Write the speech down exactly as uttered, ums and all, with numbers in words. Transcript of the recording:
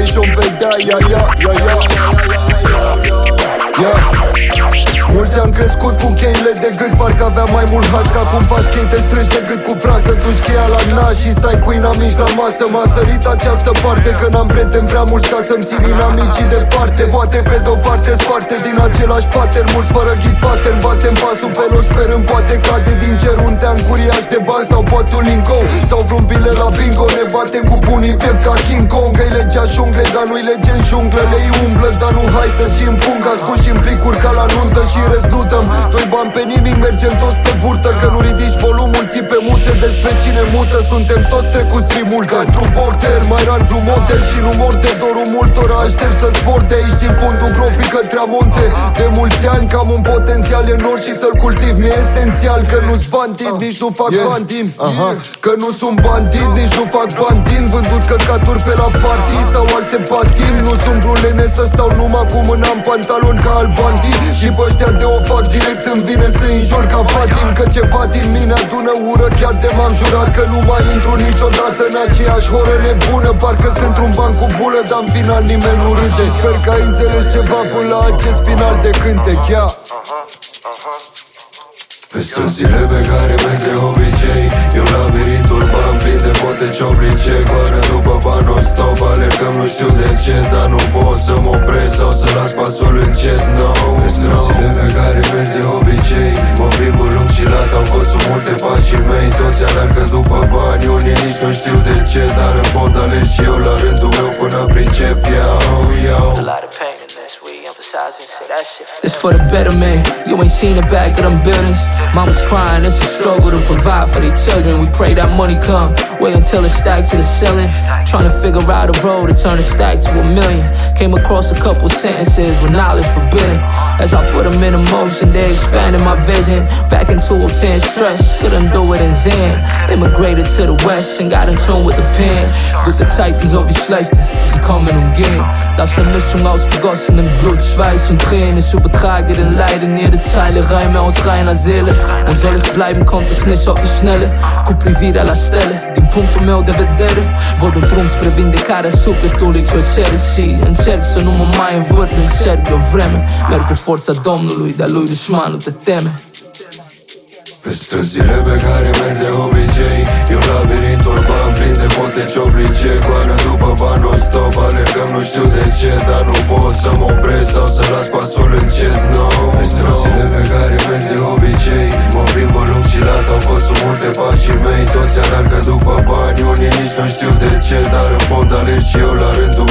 și-o vedea, ia, ia, ia, ia, ia. Mulți am crescut cu cheile de gât, parcă avea mai mult has. Ca cum faci chei, te strângi de gât cu frasă, duci cheia la nas și stai cu inamici la masă. M-a sărit această parte, că n-am prieteni prea mulți ca să-mi țin inamicii departe. Poate pe de-o parte sparte din același pattern, mulți fără ghid pattern. Batem pasul pe loc sperând poate cade din cer un tean curiaș de bani sau poate un linkou sau vreun bile la bingo. Ne batem cu punii piept ca King Kong. Că-i legea jungle, dar nu-i lege în junglă. Le-i umblă, dar nu haită și în pung. Ascuși în plicuri ca la nuntă și răsnutăm. Doi bani pe nimic, mergem toți pe burtă. Că nu ridici volumul, ții pe mute. Despre cine mută, suntem toți trecuți trimultă. Într-un portel, mai rar vreun model și nu morte. Dorul multora aștept să zbor de aici din fundul gropii către amonte. De mulți ani cam un potențial enorm și să-l cultiv mi-e esențial. Că nu-s bandit, nici nu fac yeah. bandin yeah. Că nu sunt bandit, nici nu fac bandin. Vândut căcaturi pe la party sau alte patim. Nu sunt vreun lene să stau numai cu mâna în pantalon ca al bandit. Și pe ăștia de o fac direct, îmi vine să înjur ca patim. Că ceva din mine adună ură, chiar de m-am jurat că nu mai intru niciodată în aceeași horă nebună. Parcă sunt un banc cu bulă, dar în final nimeni nu râde. Sper că ai înțeles ceva până la acest final de cântec, ia. Pe străzile pe care merg de obicei, e un labirint urban plin de poteci oblice. Goană după bani non-stop, alergăm nu știu de ce, dar nu pot să mă opresc sau să las pasul încet, no. Pe străzile pe care merg de obicei, mă plimb în lung și lat, au fost multe pașii mei. Toți alergă după bani, unii nici nu știu de ce, dar în fond alerg și eu la rândul meu până pricep, iau, iau. This for the better man. You ain't seen the back of them buildings. Mama's crying, it's a struggle to provide for their children. We pray that money come, wait until it's stacked to the ceiling. Trying to figure out a road to turn a stack to a million. Came across a couple sentences with knowledge forbidden. As I put them in motion, they expanded my vision. Back into obtain stress, couldn't do it in Zen. Immigrated to the west and got in tune with the pen. Durch die Zeit, die so geschlechter, sie kommen und gehen. Das ist eine Mischung aus vergossenem Blut, Schweiß und Tränen. Ich übertrage den Leiden, jede Zeile Reime aus reiner Seele. Und soll es bleiben, kommt es nicht auf die Schnelle. Cu privirea la stele, din punctul meu de vedere, văd un drum spre vindecarea sufletului ce-o cere. Și încerc să nu mă mai învârt în cerc de o vreme. Merg cu forța Domnului, dar lui dușmanul te teme. Pe străzile pe care merg de obicei, e un labirint urban plin de poteci oblice. Goană după bani non-stop, alergăm nu știu de ce, dar nu pot să mă opresc sau să las pasul încet, no. Pe străzile pe care merg de obicei, mă plimb în lung și lat, au fost multe pașii mei. Toți alergă după bani, unii nici nu știu de ce, dar în fond alerg și eu la rândul